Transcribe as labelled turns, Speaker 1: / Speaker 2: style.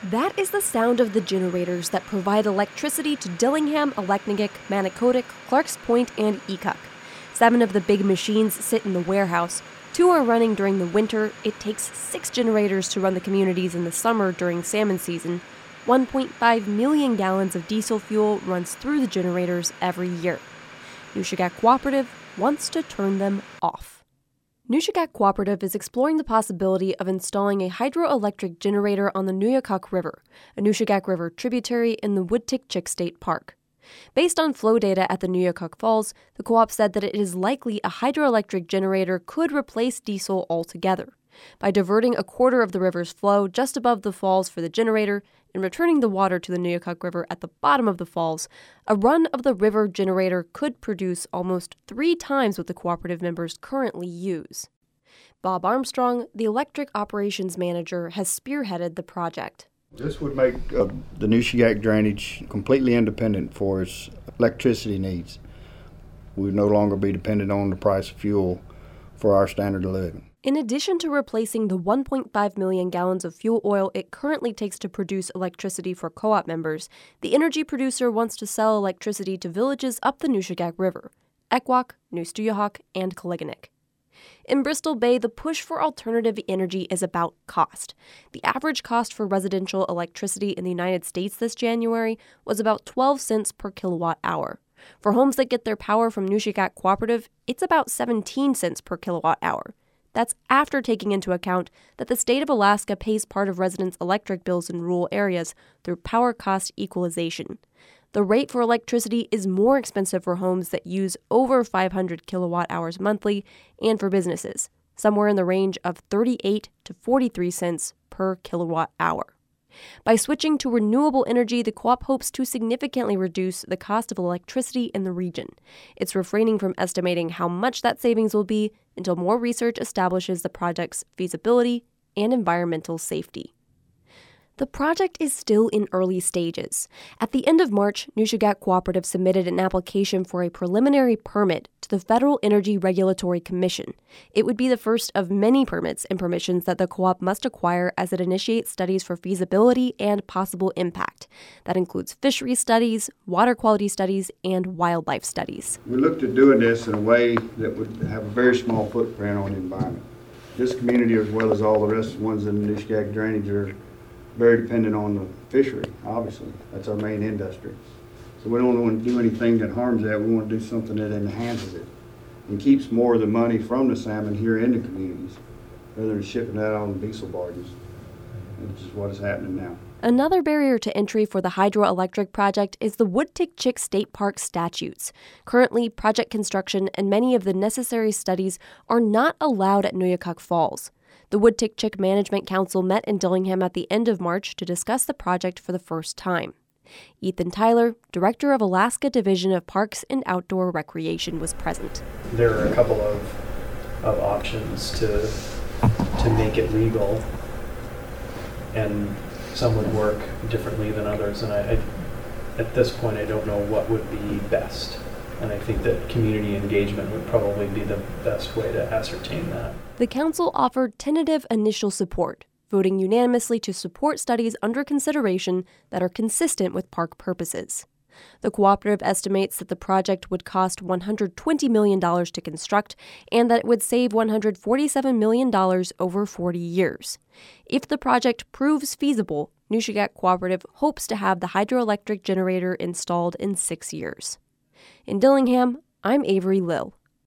Speaker 1: That is the sound of the generators that provide electricity to Dillingham, Aleknagik, Manicodic, Clarks Point, and Ekuk. 7 of the big machines sit in the warehouse. 2 are running during the winter. It takes 6 generators to run the communities in the summer during salmon season. 1.5 million gallons of diesel fuel runs through the generators every year. Nushagak Cooperative wants to turn them off. Nushagak Cooperative is exploring the possibility of installing a hydroelectric generator on the Nuyahkuk River, a Nushagak River tributary in the Woodtickchick State Park. Based on flow data at the Nuyahkuk Falls, the co-op said that it is likely a hydroelectric generator could replace diesel altogether. By diverting a quarter of the river's flow just above the falls for the generator and returning the water to the Nuyahkuk River at the bottom of the falls, a run-of-the-river generator could produce almost 3 times what the cooperative members currently use. Bob Armstrong, the electric operations manager, has spearheaded the project.
Speaker 2: This would make the Nushagak drainage completely independent for its electricity needs. We would no longer be dependent on the price of fuel for our standard of living.
Speaker 1: In addition to replacing the 1.5 million gallons of fuel oil it currently takes to produce electricity for co-op members, the energy producer wants to sell electricity to villages up the Nushagak River: Ekwok, Nustuyahok, and Kaliganik. In Bristol Bay, the push for alternative energy is about cost. The average cost for residential electricity in the United States this January was about 12 cents per kilowatt hour. For homes that get their power from Nushagak Cooperative, it's about 17 cents per kilowatt hour. That's after taking into account that the state of Alaska pays part of residents' electric bills in rural areas through power cost equalization. The rate for electricity is more expensive for homes that use over 500 kilowatt hours monthly and for businesses, somewhere in the range of 38 to 43 cents per kilowatt hour. By switching to renewable energy, the co-op hopes to significantly reduce the cost of electricity in the region. It's refraining from estimating how much that savings will be until more research establishes the project's feasibility and environmental safety. The project is still in early stages. At the end of March, Nushagak Cooperative submitted an application for a preliminary permit to the Federal Energy Regulatory Commission. It would be the first of many permits and permissions that the co-op must acquire as it initiates studies for feasibility and possible impact. That includes fishery studies, water quality studies, and wildlife studies.
Speaker 2: We looked at doing this in a way that would have a very small footprint on the environment. This community, as well as all the rest of the ones in the Nushagak drainage, are very dependent on the fishery, obviously. That's our main industry. So we don't want to do anything that harms that. We want to do something that enhances it and keeps more of the money from the salmon here in the communities rather than shipping that on diesel barges, which is what is happening now.
Speaker 1: Another barrier to entry for the hydroelectric project is the Woodtickchick State Park statutes. Currently, project construction and many of the necessary studies are not allowed at Nuyahkuk Falls. The Woodtickchick Management Council met in Dillingham at the end of March to discuss the project for the first time. Ethan Tyler, Director of Alaska Division of Parks and Outdoor Recreation, was present.
Speaker 3: There are a couple of options to make it legal, and some would work differently than others, and I at this point I don't know what would be best. And I think that community engagement would probably be the best way to ascertain that.
Speaker 1: The council offered tentative initial support, voting unanimously to support studies under consideration that are consistent with park purposes. The cooperative estimates that the project would cost $120 million to construct and that it would save $147 million over 40 years. If the project proves feasible, Nushagak Cooperative hopes to have the hydroelectric generator installed in 6 years. In Dillingham, I'm Avery Lill.